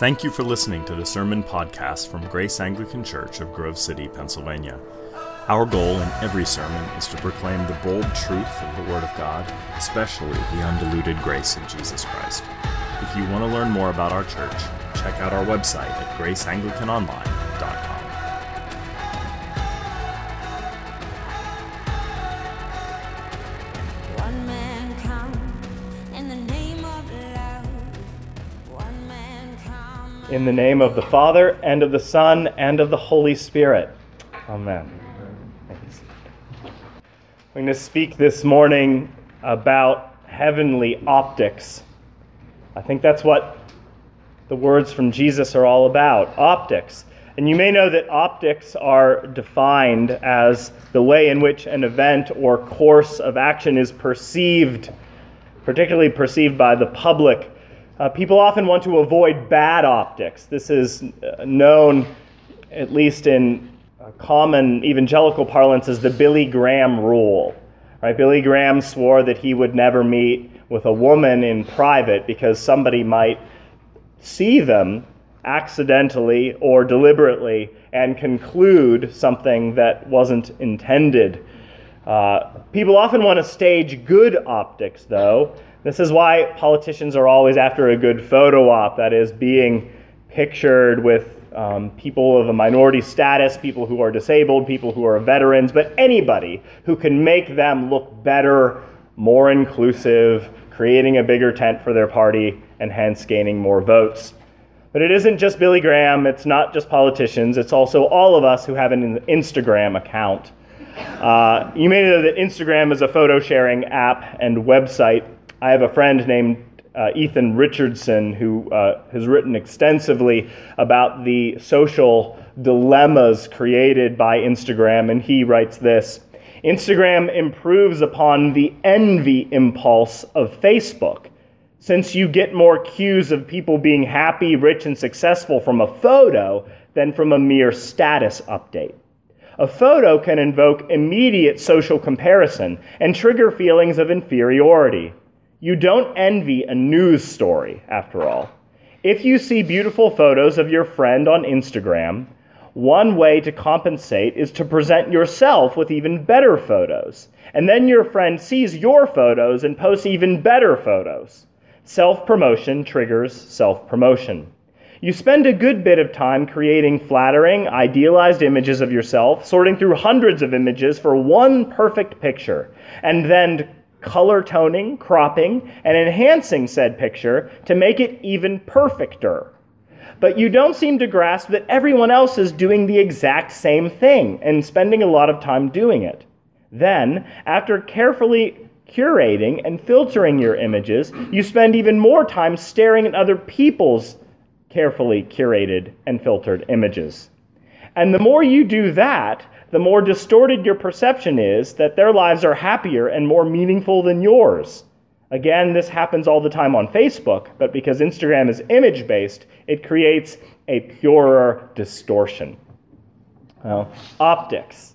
Thank you for listening to the Sermon Podcast from Grace Anglican Church of Grove City, Pennsylvania. Our goal in every sermon is to proclaim the bold truth of the Word of God, especially the undiluted grace of Jesus Christ. If you want to learn more about our church, check out our website at graceanglicanonline.com. In the name of the Father, and of the Son, and of the Holy Spirit. Amen. We're going to speak this morning about heavenly optics. I think that's what the words from Jesus are all about, optics. And you may know that optics are defined as the way in which an event or course of action is perceived, particularly perceived by the public. People often want to avoid bad optics. This is known, at least in common evangelical parlance, as the Billy Graham rule. Right? Billy Graham swore that he would never meet with a woman in private because somebody might see them accidentally or deliberately and conclude something that wasn't intended. People often want to stage good optics, though. This is why politicians are always after a good photo op, that is, being pictured with people of a minority status, people who are disabled, people who are veterans, but anybody who can make them look better, more inclusive, creating a bigger tent for their party, and hence gaining more votes. But it isn't just Billy Graham, it's not just politicians, it's also all of us who have an Instagram account. You may know that Instagram is a photo-sharing app and website. I have a friend named Ethan Richardson who has written extensively about the social dilemmas created by Instagram, and he writes this: Instagram improves upon the envy impulse of Facebook, since you get more cues of people being happy, rich, and successful from a photo than from a mere status update. A photo can invoke immediate social comparison and trigger feelings of inferiority. You don't envy a news story, after all. If you see beautiful photos of your friend on Instagram, one way to compensate is to present yourself with even better photos. And then your friend sees your photos and posts even better photos. Self-promotion triggers self-promotion. You spend a good bit of time creating flattering, idealized images of yourself, sorting through hundreds of images for one perfect picture, and then color toning, cropping, and enhancing said picture to make it even perfecter. But you don't seem to grasp that everyone else is doing the exact same thing and spending a lot of time doing it. Then, after carefully curating and filtering your images, you spend even more time staring at other people's carefully curated and filtered images. And the more you do that, the more distorted your perception is that their lives are happier and more meaningful than yours. Again, this happens all the time on Facebook, but because Instagram is image-based, it creates a purer distortion. Well, optics.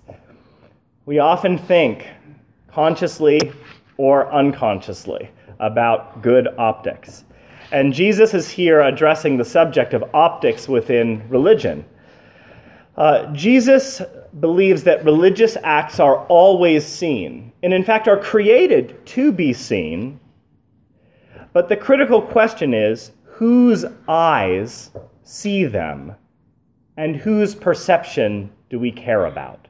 We often think, consciously or unconsciously, about good optics. And Jesus is here addressing the subject of optics within religion. Jesus believes that religious acts are always seen, and in fact are created to be seen. But the critical question is, whose eyes see them, and whose perception do we care about?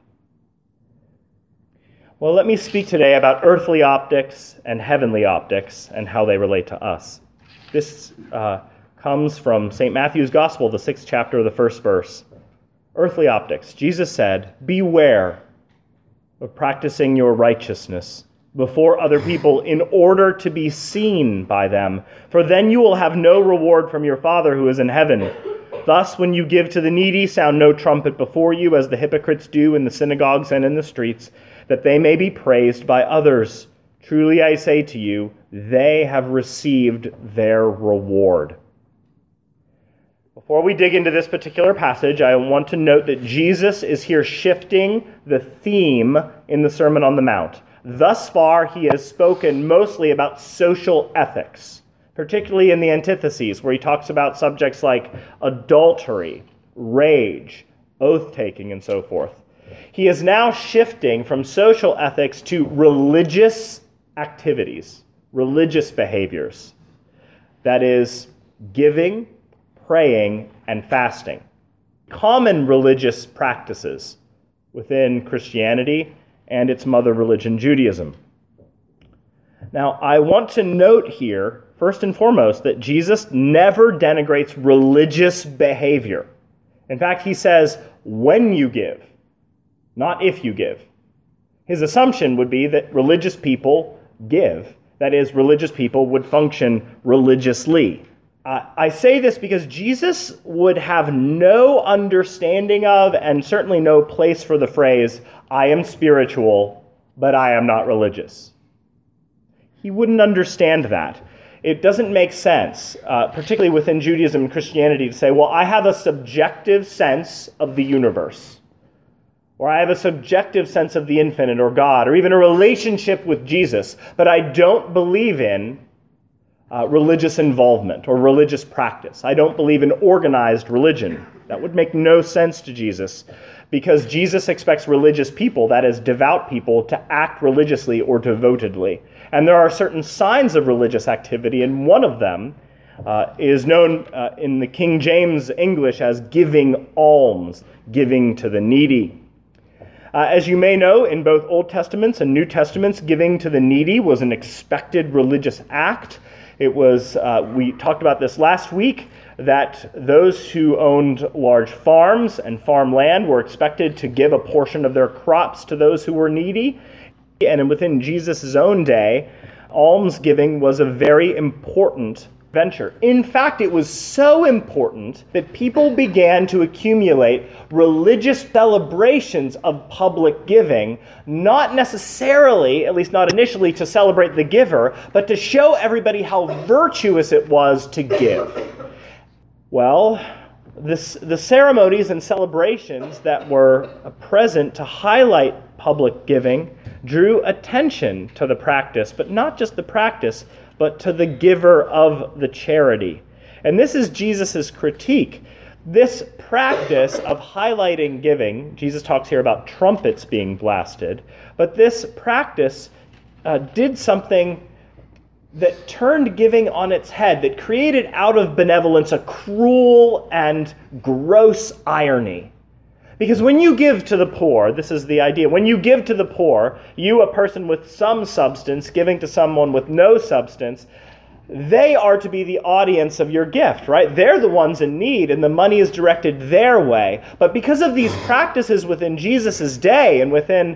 Well, let me speak today about earthly optics and heavenly optics and how they relate to us. This comes from St. Matthew's Gospel, the 6th chapter of the 1st verse. Earthly optics. Jesus said, "Beware of practicing your righteousness before other people in order to be seen by them, for then you will have no reward from your Father who is in heaven. Thus, when you give to the needy, sound no trumpet before you, as the hypocrites do in the synagogues and in the streets, that they may be praised by others. Truly I say to you, they have received their reward." Before we dig into this particular passage, I want to note that Jesus is here shifting the theme in the Sermon on the Mount. Thus far, he has spoken mostly about social ethics, particularly in the antitheses, where he talks about subjects like adultery, rage, oath-taking, and so forth. He is now shifting from social ethics to religious activities, religious behaviors. That is, giving, praying, and fasting. Common religious practices within Christianity and its mother religion, Judaism. Now, I want to note here, first and foremost, that Jesus never denigrates religious behavior. In fact, he says, when you give, not if you give. His assumption would be that religious people give. That is, religious people would function religiously. I say this because Jesus would have no understanding of, and certainly no place for the phrase, I am spiritual, but I am not religious. He wouldn't understand that. It doesn't make sense, particularly within Judaism and Christianity, to say, well, I have a subjective sense of the universe, or I have a subjective sense of the infinite or God, or even a relationship with Jesus, but I don't believe in religious involvement or religious practice. I don't believe in organized religion. That would make no sense to Jesus, because Jesus expects religious people, that is, devout people, to act religiously or devotedly. And there are certain signs of religious activity, and one of them is known in the King James English as giving alms, giving to the needy. As you may know, in both Old Testaments and New Testaments, giving to the needy was an expected religious act. It was, we talked about this last week, that those who owned large farms and farmland were expected to give a portion of their crops to those who were needy. And within Jesus' own day, almsgiving was a very important venture. In fact, it was so important that people began to accumulate religious celebrations of public giving, not necessarily, at least not initially, to celebrate the giver, but to show everybody how virtuous it was to give. Well, the ceremonies and celebrations that were present to highlight public giving drew attention to the practice, but not just the practice, but to the giver of the charity. And this is Jesus' critique. This practice of highlighting giving, Jesus talks here about trumpets being blasted, but this practice did something that turned giving on its head, that created out of benevolence a cruel and gross irony. Because when you give to the poor, this is the idea, when you give to the poor, you, a person with some substance, giving to someone with no substance, they are to be the audience of your gift, right? They're the ones in need, and the money is directed their way. But because of these practices within Jesus' day and within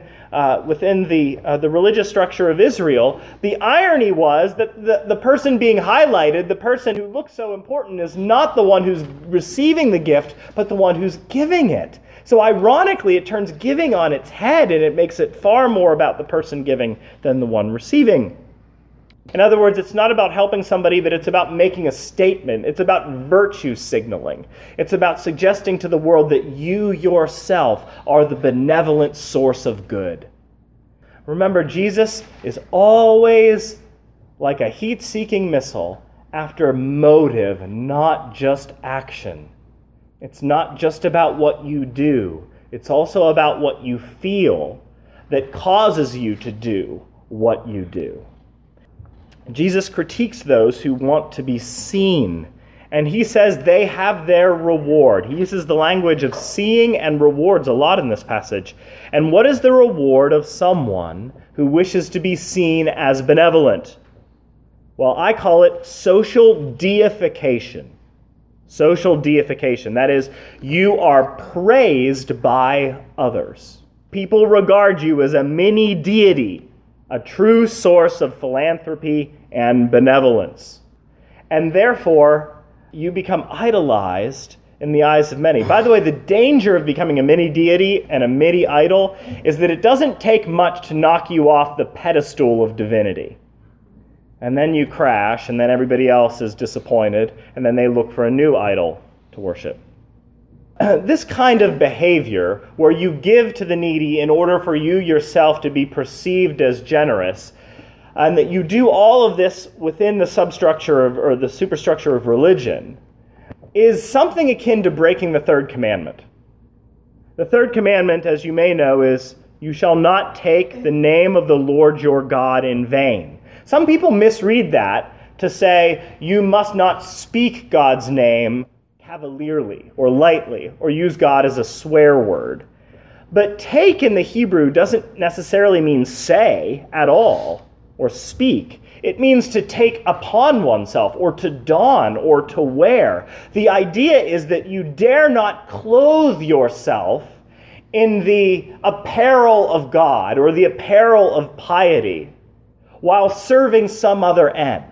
the religious structure of Israel, the irony was that the person being highlighted, the person who looks so important, is not the one who's receiving the gift, but the one who's giving it. So ironically, it turns giving on its head, and it makes it far more about the person giving than the one receiving. In other words, it's not about helping somebody, but it's about making a statement. It's about virtue signaling. It's about suggesting to the world that you yourself are the benevolent source of good. Remember, Jesus is always like a heat-seeking missile after motive, not just action. It's not just about what you do. It's also about what you feel that causes you to do what you do. Jesus critiques those who want to be seen, and he says they have their reward. He uses the language of seeing and rewards a lot in this passage. And what is the reward of someone who wishes to be seen as benevolent? Well, I call it social deification. Social deification. That is, you are praised by others. People regard you as a mini deity, a true source of philanthropy and benevolence. And therefore, you become idolized in the eyes of many. By the way, the danger of becoming a mini deity and a mini idol is that it doesn't take much to knock you off the pedestal of divinity. And then you crash, and then everybody else is disappointed, and then they look for a new idol to worship. This kind of behavior, where you give to the needy in order for you yourself to be perceived as generous, and that you do all of this within the substructure or the superstructure of religion, is something akin to breaking the third commandment. The third commandment, as you may know, is, "You shall not take the name of the Lord your God in vain." Some people misread that to say, you must not speak God's name cavalierly or lightly, or use God as a swear word. But take in the Hebrew doesn't necessarily mean say at all, or speak. It means to take upon oneself, or to don, or to wear. The idea is that you dare not clothe yourself in the apparel of God, or the apparel of piety, while serving some other end.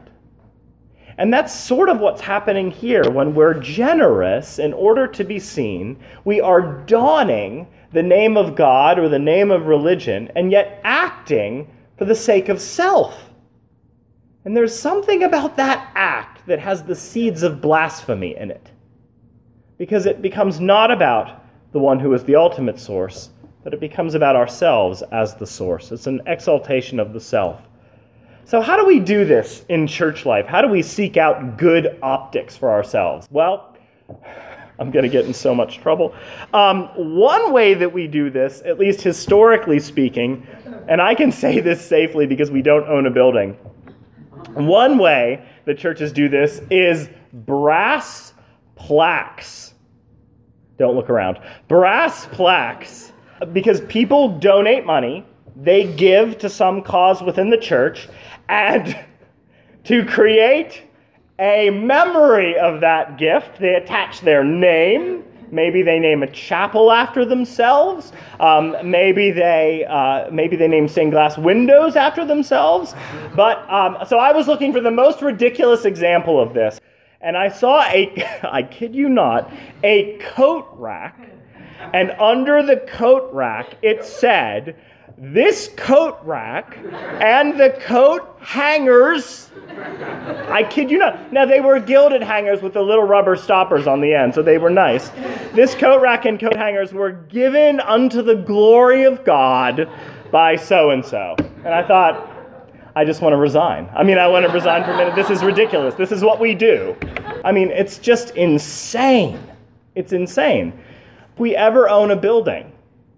And that's sort of what's happening here. When we're generous in order to be seen, we are donning the name of God or the name of religion, and yet acting for the sake of self. And there's something about that act that has the seeds of blasphemy in it, because it becomes not about the one who is the ultimate source, but it becomes about ourselves as the source. It's an exaltation of the self. So how do we do this in church life? How do we seek out good optics for ourselves? Well, I'm going to get in so much trouble. One way that we do this, at least historically speaking, and I can say this safely because we don't own a building, one way that churches do this is brass plaques. Don't look around. Brass plaques. Because people donate money, they give to some cause within the church, and to create a memory of that gift, they attach their name. Maybe they name a chapel after themselves. Maybe they name stained glass windows after themselves. But so I was looking for the most ridiculous example of this, and I saw I kid you not, a coat rack, and under the coat rack it said, "This coat rack and the coat hangers," I kid you not. Now, they were gilded hangers with the little rubber stoppers on the end, so they were nice. "This coat rack and coat hangers were given unto the glory of God by so-and-so." And I thought, I just want to resign. I want to resign for a minute. This is ridiculous. This is what we do. It's just insane. It's insane. If we ever own a building,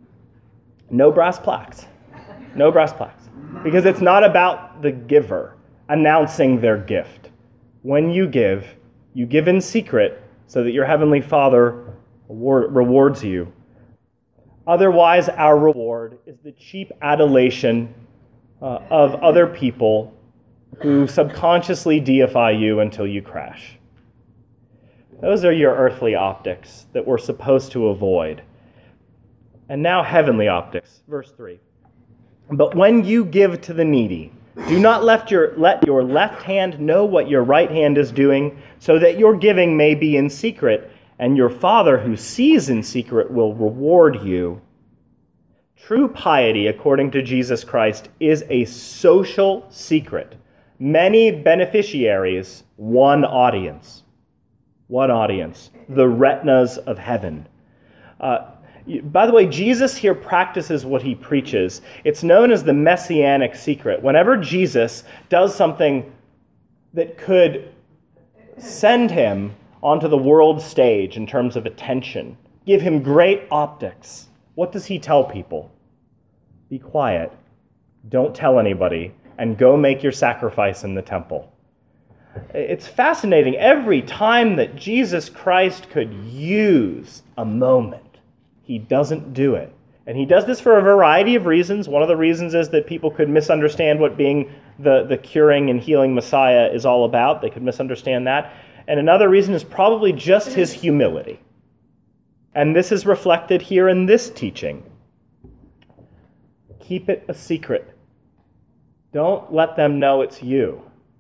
no brass plaques. No brass plaques. Because it's not about the giver announcing their gift. When you give in secret so that your heavenly Father rewards you. Otherwise, our reward is the cheap adulation of other people who subconsciously deify you until you crash. Those are your earthly optics that we're supposed to avoid. And now heavenly optics. Verse 3. "But when you give to the needy, do not let your left hand know what your right hand is doing, so that your giving may be in secret, and your Father who sees in secret will reward you." True piety, according to Jesus Christ, is a social secret. Many beneficiaries, one audience. One audience. The retinas of heaven. By the way, Jesus here practices what he preaches. It's known as the messianic secret. Whenever Jesus does something that could send him onto the world stage in terms of attention, give him great optics, what does he tell people? Be quiet, don't tell anybody, and go make your sacrifice in the temple. It's fascinating. Every time that Jesus Christ could use a moment, he doesn't do it. And he does this for a variety of reasons. One of the reasons is that people could misunderstand what being the curing and healing Messiah is all about. They could misunderstand that. And another reason is probably just his humility. And this is reflected here in this teaching. Keep it a secret. Don't let them know it's you.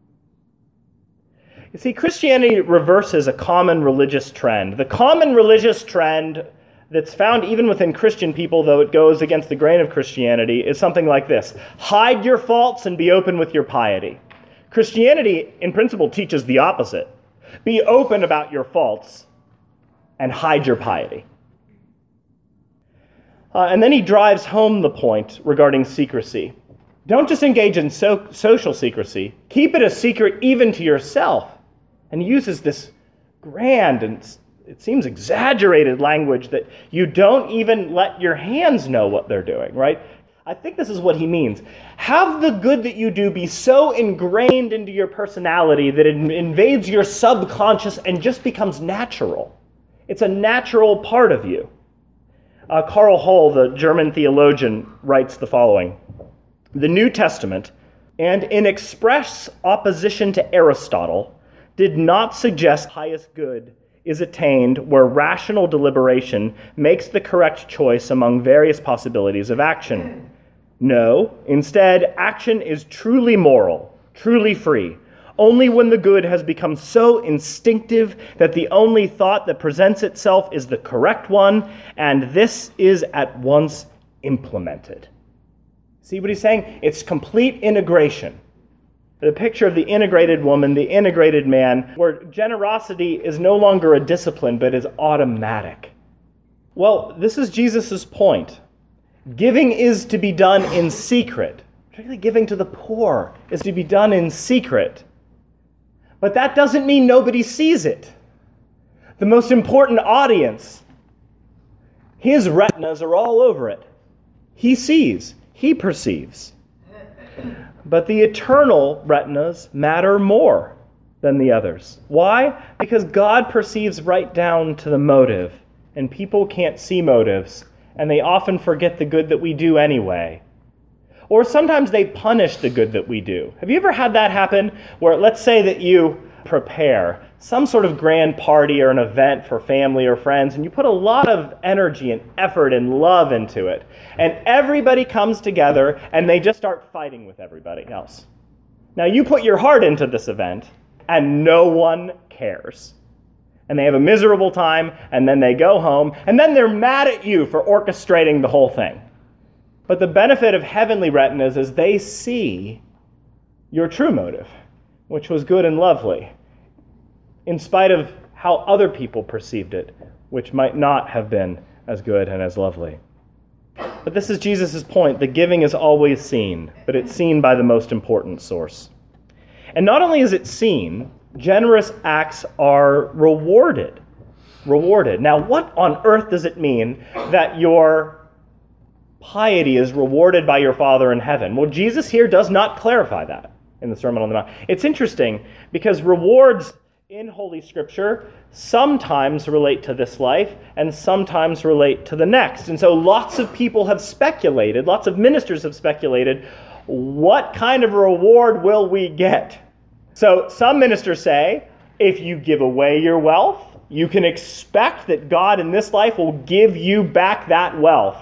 You see, Christianity reverses a common religious trend. The common religious trend that's found even within Christian people, though it goes against the grain of Christianity, is something like this. Hide your faults and be open with your piety. Christianity, in principle, teaches the opposite. Be open about your faults and hide your piety. And then he drives home the point regarding secrecy. Don't just engage in social secrecy. Keep it a secret even to yourself. And he uses this grand and it seems exaggerated language that you don't even let your hands know what they're doing, right? I think this is what he means. Have the good that you do be so ingrained into your personality that it invades your subconscious and just becomes natural. It's a natural part of you. Karl Hull, the German theologian, writes the following. The New Testament, and in express opposition to Aristotle, did not suggest highest good is attained where rational deliberation makes the correct choice among various possibilities of action. No, instead, action is truly moral, truly free, only when the good has become so instinctive that the only thought that presents itself is the correct one, and this is at once implemented. See what he's saying? It's complete integration. The picture of the integrated woman, the integrated man, where generosity is no longer a discipline, but is automatic. Well, this is Jesus' point. Giving is to be done in secret. Particularly giving to the poor is to be done in secret. But that doesn't mean nobody sees it. The most important audience, his retinas are all over it. He sees, he perceives. But the eternal retinas matter more than the others. Why? Because God perceives right down to the motive, and people can't see motives, and they often forget the good that we do anyway. Or sometimes they punish the good that we do. Have you ever had that happen where, let's say that you prepare some sort of grand party or an event for family or friends, and you put a lot of energy and effort and love into it, and everybody comes together and they just start fighting with everybody else. Now you put your heart into this event and no one cares. And they have a miserable time, and then they go home, and then they're mad at you for orchestrating the whole thing. But the benefit of heavenly retinas is they see your true motive, which was good and lovely, in spite of how other people perceived it, which might not have been as good and as lovely. But this is Jesus' point. The giving is always seen, but it's seen by the most important source. And not only is it seen, generous acts are rewarded. Now, what on earth does it mean that your piety is rewarded by your Father in heaven? Well, Jesus here does not clarify that in the Sermon on the Mount. It's interesting because rewards in Holy Scripture sometimes relate to this life and sometimes relate to the next. And so lots of people have speculated, lots of ministers have speculated, what kind of reward will we get? So some ministers say, if you give away your wealth, you can expect that God in this life will give you back that wealth,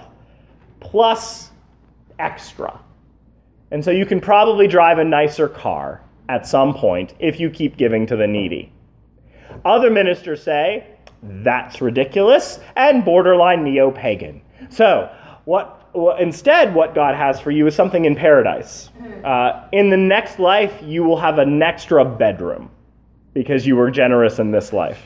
plus extra. And so you can probably drive a nicer car at some point if you keep giving to the needy. Other ministers say, that's ridiculous and borderline neo-pagan. So instead, what God has for you is something in paradise. In the next life, you will have an extra bedroom because you were generous in this life.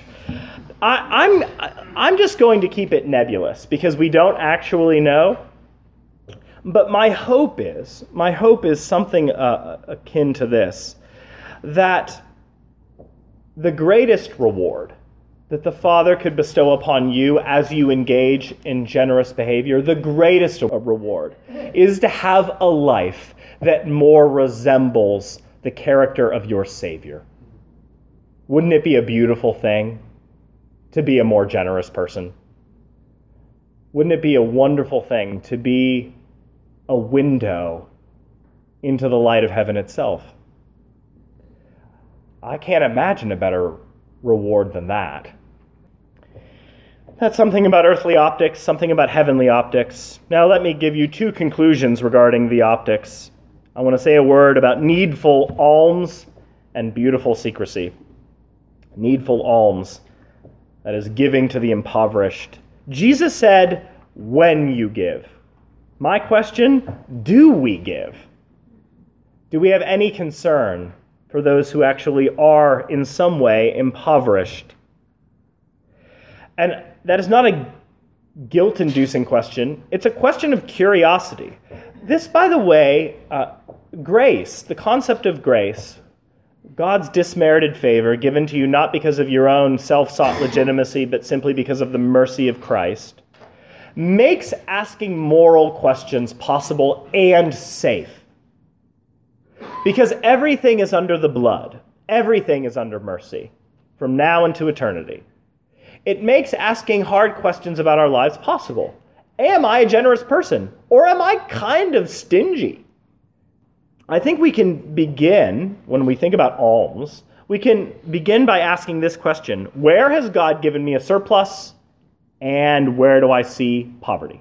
I'm just going to keep it nebulous because we don't actually know. But my hope is something akin to this, that the greatest reward that the Father could bestow upon you as you engage in generous behavior, the greatest reward is to have a life that more resembles the character of your Savior. Wouldn't it be a beautiful thing to be a more generous person? Wouldn't it be a wonderful thing to be a window into the light of heaven itself? I can't imagine a better reward than that. That's something about earthly optics, something about heavenly optics. Now let me give you two conclusions regarding the optics. I want to say a word about needful alms and beautiful secrecy. Needful alms, that is giving to the impoverished. Jesus said, when you give. My question, do we give? Do we have any concern for those who actually are in some way impoverished? And that is not a guilt-inducing question. It's a question of curiosity. This, by the way, grace, the concept of grace, God's dismerited favor given to you not because of your own self-sought legitimacy, but simply because of the mercy of Christ, makes asking moral questions possible and safe. Because everything is under the blood. Everything is under mercy, from now into eternity. It makes asking hard questions about our lives possible. Am I a generous person? Or am I kind of stingy? I think we can begin, when we think about alms, we can begin by asking this question: where has God given me a surplus, and where do I see poverty?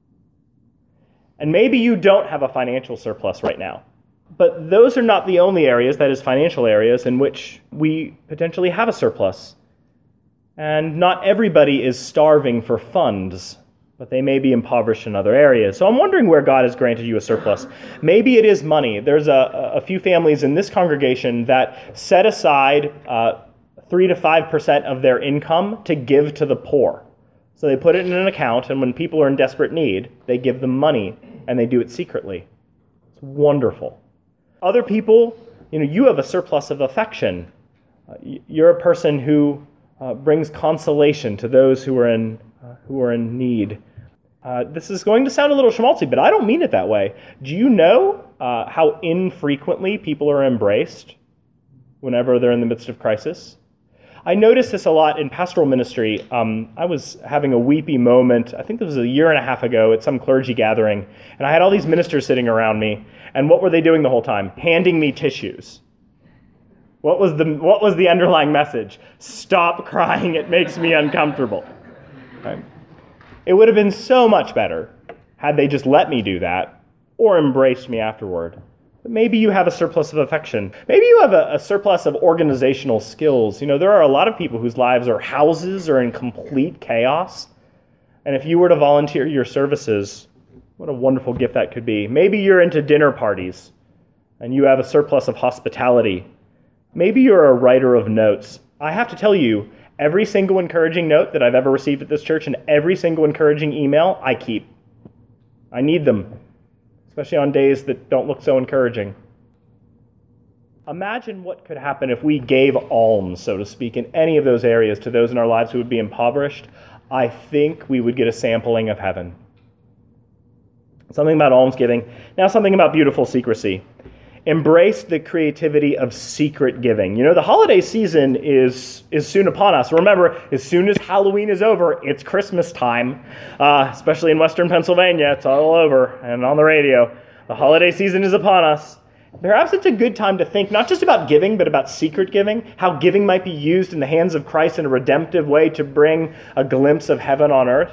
And maybe you don't have a financial surplus right now, but those are not the only areas, that is financial areas, in which we potentially have a surplus. And not everybody is starving for funds, but they may be impoverished in other areas. So I'm wondering where God has granted you a surplus. Maybe it is money. There's a few families in this congregation that set aside 3 to 5% of their income to give to the poor. So they put it in an account, and when people are in desperate need, they give them money, and they do it secretly. It's wonderful. Other people, you have a surplus of affection. You're a person who brings consolation to those who are in need. This is going to sound a little schmaltzy, but I don't mean it that way. Do you know how infrequently people are embraced whenever they're in the midst of crisis? I noticed this a lot in pastoral ministry. I was having a weepy moment, I think this was a year and a half ago, at some clergy gathering, and I had all these ministers sitting around me, and what were they doing the whole time? Handing me tissues. What was the underlying message? Stop crying, it makes me uncomfortable. Right? It would have been so much better had they just let me do that, or embraced me afterward. But maybe you have a surplus of affection. Maybe you have a surplus of organizational skills. There are a lot of people whose lives or houses are in complete chaos. And if you were to volunteer your services, what a wonderful gift that could be. Maybe you're into dinner parties and you have a surplus of hospitality. Maybe you're a writer of notes. I have to tell you, every single encouraging note that I've ever received at this church and every single encouraging email, I keep. I need them, especially on days that don't look so encouraging. Imagine what could happen if we gave alms, so to speak, in any of those areas to those in our lives who would be impoverished. I think we would get a sampling of heaven. Something about almsgiving. Now something about beautiful secrecy. Embrace the creativity of secret giving. The holiday season is soon upon us. Remember, as soon as Halloween is over, it's Christmas time, especially in Western Pennsylvania. It's all over and on the radio. The holiday season is upon us. Perhaps it's a good time to think not just about giving, but about secret giving, how giving might be used in the hands of Christ in a redemptive way to bring a glimpse of heaven on earth.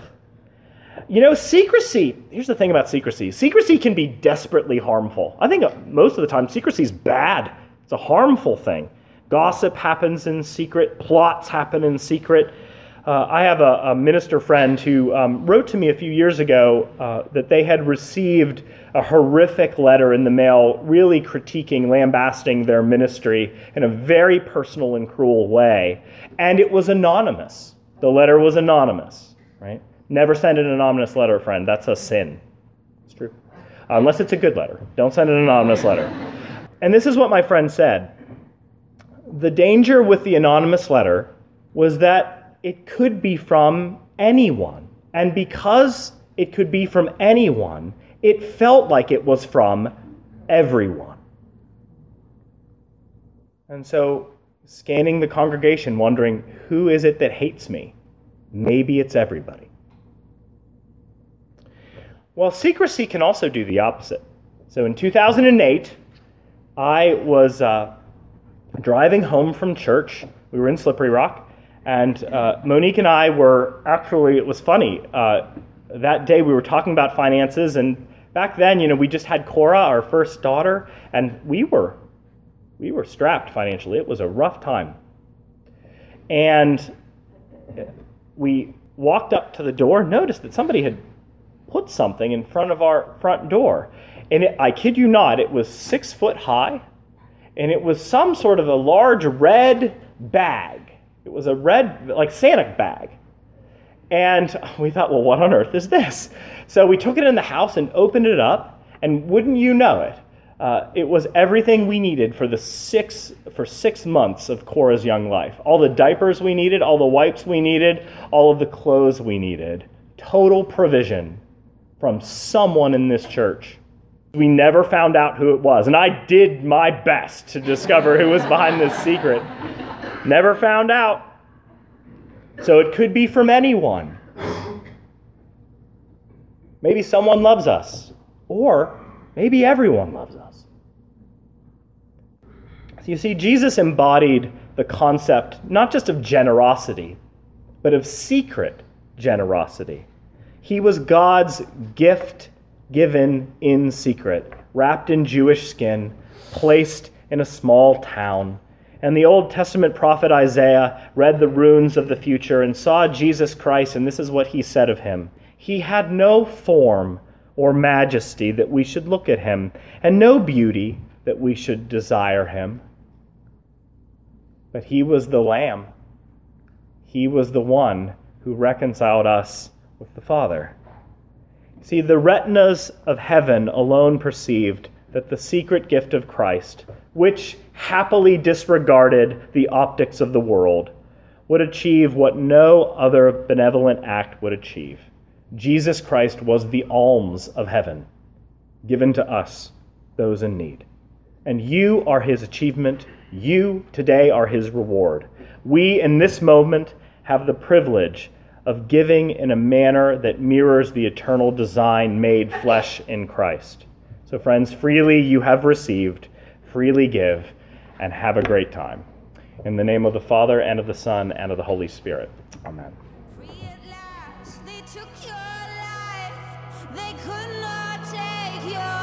Secrecy, here's the thing about secrecy. Secrecy can be desperately harmful. I think most of the time secrecy is bad. It's a harmful thing. Gossip happens in secret. Plots happen in secret. I have a minister friend who wrote to me a few years ago that they had received a horrific letter in the mail really critiquing, lambasting their ministry in a very personal and cruel way. And it was anonymous. The letter was anonymous, right? Never send an anonymous letter, friend. That's a sin. It's true. Unless it's a good letter. Don't send an anonymous letter. And this is what my friend said. The danger with the anonymous letter was that it could be from anyone. And because it could be from anyone, it felt like it was from everyone. And so, scanning the congregation, wondering, who is it that hates me? Maybe it's everybody. Well, secrecy can also do the opposite. So in 2008, I was driving home from church. We were in Slippery Rock, and Monique and I were actually, it was funny, that day we were talking about finances, and back then, we just had Cora, our first daughter, and we were strapped financially. It was a rough time. And we walked up to the door, noticed that somebody had put something in front of our front door. And I kid you not, it was 6 foot high, and it was some sort of a large red bag. It was a red, like Santa bag. And we thought, well, what on earth is this? So we took it in the house and opened it up, And wouldn't you know it, it was everything we needed for 6 months of Cora's young life. All the diapers we needed, all the wipes we needed, all of the clothes we needed. Total provision from someone in this church. We never found out who it was, and I did my best to discover who was behind this secret. Never found out. So it could be from anyone. Maybe someone loves us, or maybe everyone loves us. So you see, Jesus embodied the concept not just of generosity, but of secret generosity. He was God's gift given in secret, wrapped in Jewish skin, placed in a small town. And the Old Testament prophet Isaiah read the runes of the future and saw Jesus Christ, and this is what he said of him. He had no form or majesty that we should look at him, and no beauty that we should desire him. But he was the Lamb. He was the one who reconciled us with the Father. See, the retinas of heaven alone perceived that the secret gift of Christ, which happily disregarded the optics of the world, would achieve what no other benevolent act would achieve. Jesus Christ was the alms of heaven, given to us, those in need. And you are his achievement. You today are his reward. We, in this moment, have the privilege of giving in a manner that mirrors the eternal design made flesh in Christ. So friends, freely you have received, freely give, and have a great time. In the name of the Father, and of the Son, and of the Holy Spirit. Amen. Free at last, they took your life. They could not take your